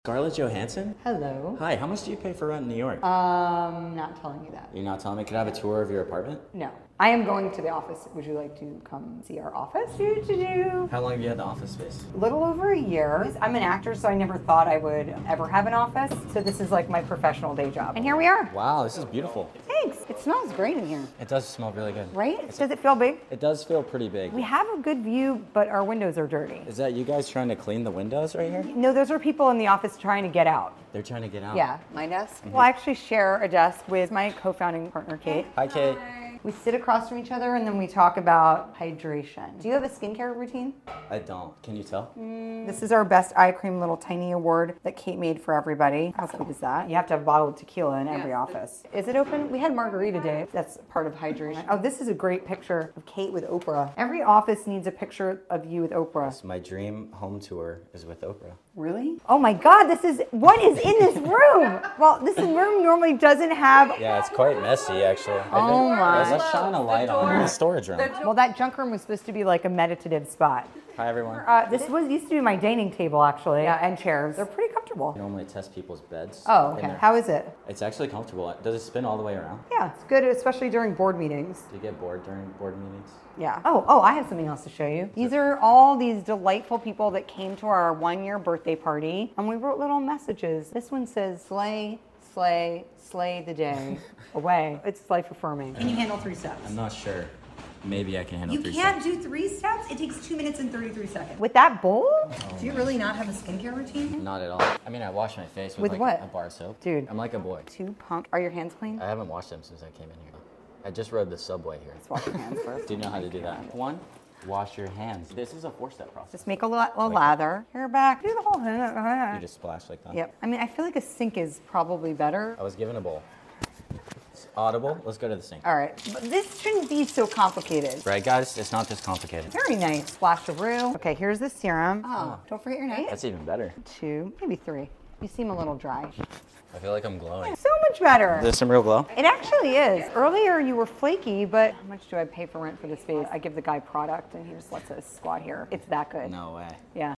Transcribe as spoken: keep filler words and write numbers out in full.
Scarlett Johansson? Hello. Hi, how much do you pay for rent in New York? Um, not telling you that. You're not telling me? Can I have a tour of your apartment? No. I am going to the office. Would you like to come see our office? Do, do, do. How long have you had the office space? Little over a year. I'm an actor, so I never thought I would ever have an office. So this is like my professional day job. And here we are. Wow, this is beautiful. Thanks. It smells great in here. It does smell really good. Right? Does it feel big? It does feel pretty big. We have a good view, but our windows are dirty. Is that you guys trying to clean the windows right here? No, those are people in the office trying to get out. They're trying to get out. Yeah, my desk. Well, I actually share a desk with my co-founding partner, Kate. Hi, Kate. We sit across from each other and then we talk about hydration. Do you have a skincare routine? I don't. Can you tell? This is our best eye cream little tiny award that Kate made for everybody. How cute is that? You have to have a bottle of tequila in every office. Is it open? We had margarita day. That's part of hydration. Oh, this is a great picture of Kate with Oprah. Every office needs a picture of you with Oprah. My dream home tour is with Oprah. Really? Oh my God, this is, what is in this room? Well, this room normally doesn't have. Yeah, it's quite messy, actually. I Oh think- my. Let's shine a light on the storage room. Well, that junk room was supposed to be like a meditative spot. Hi, everyone. Uh, this was used to be my dining table, actually, yeah, and chairs. They're pretty comfortable. I normally test people's beds. Oh, in okay. their- How is it? It's actually comfortable. Does it spin all the way around? Yeah, it's good, especially during board meetings. Do you get bored during board meetings? Yeah. Oh, oh, I have something else to show you. These are all these delightful people that came to our one-year birthday party, and we wrote little messages. This one says, slay, slay, slay the day away. It's life-affirming. Can you handle three steps? I'm not sure. Maybe I can handle You three can't steps. do three steps? It takes two minutes and thirty-three seconds. With that bowl? Do you really not have a skincare routine? Not at all. I mean, I wash my face with, With like what? a bar of soap. Dude. I'm like a boy. Too punk. Are your hands clean? I haven't washed them since I came in here. I just rode the subway here. Let's wash your hands first. Do you know how to do that? One, wash your hands. This is a four-step process. Just make a little, little lather. Hair back. Do the whole thing. You just splash like that. Yep. I mean, I feel like a sink is probably better. I was given a bowl. It's audible. Let's go to the sink. All right. But this shouldn't be so complicated. Right, guys? It's not this complicated. Very nice. Splash of roux. Okay, here's the serum. Oh, Don't forget your name. That's even better. two, maybe three. You seem a little dry. I feel like I'm glowing. So much better. Is this some real glow? It actually is. Earlier you were flaky, but how much do I pay for rent for the space? I give the guy product and he just lets us squat here. It's that good. No way. Yeah.